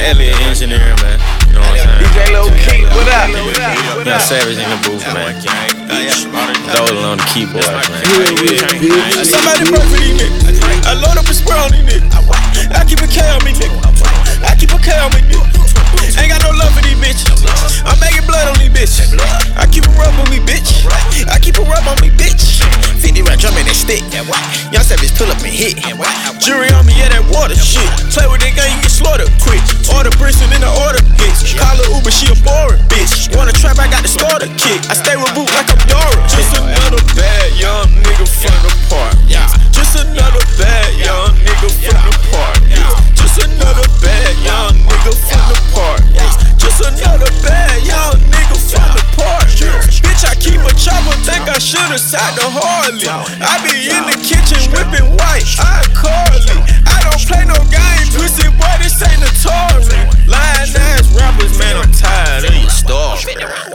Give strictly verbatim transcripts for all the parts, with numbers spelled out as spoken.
Elliot engineer, man. You know what I'm saying? D J Lil Keith, what up? Young Savage in the booth, man. Dolan on the keyboard, man. Somebody pray for these niggas. I load up a spray on these niggas. I keep a K on me, nigga. I keep a K on me, nigga. Ain't got no love for these bitches. I'm making blood on these bitches. I keep a rub on me, bitch. I keep a rub on me, bitch. fifty round drum in that stick. Young Savage pull up and hit. Jury on me, yeah, that water shit. Play with that gun, you get slaughtered quick. Order Briston in the order hits. Call her Uber, she a boring bitch. Wanna trap, I got the starter kick. I stay with Root like I'm Dora. Just another bad young nigga from the park. Just another bad young nigga from the park. Just another bad young nigga from the park. Just another bad young nigga from the park. Bitch, I keep a chopper, think I should've sat the Harley. I be in the kitchen whipping white, I Carly. I don't play no game, pussy boy, this ain't a Tory. Lying ass rappers, man, I'm tired of your story.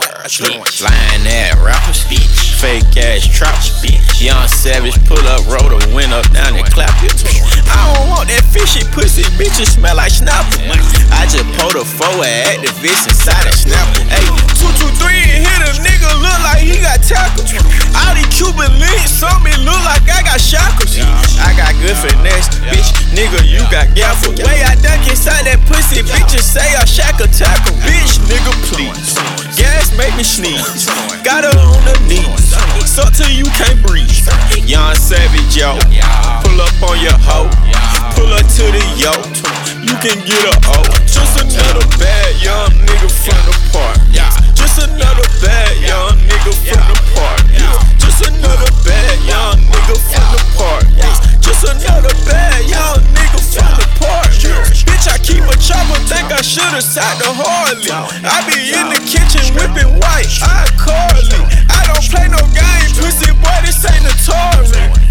Lying ass rappers, fake ass trappers. Young Savage pull up, roll the window down and clap it. I don't want that fishy pussy, bitches smell like Snapple. I just pulled a four activist inside a Snapple. Hey, two two three and hit a nigga, look like he got tackled. All these Cuban links on me look like I got shackles. I got good finesse, bitch, nigga, you got gaffle. Way I dunk inside that pussy, bitches say I shack a tackle. Bitch, nigga, please. Gas make me sneeze. Got her on her knees. Suck till you can't breathe. Young Savage, yo. Pull up on your hoe. Pull up to the yo. You can get a O. Just another bad young nigga from the park. Just another bad young nigga from the park. Just another bad young nigga from the park. Just another bad young nigga from the park. Bitch, I keep a chopper, think I should've sat the Harley. I be in the kitchen whipping white, I Carly. I don't play no game, pussy boy, this ain't a Tory.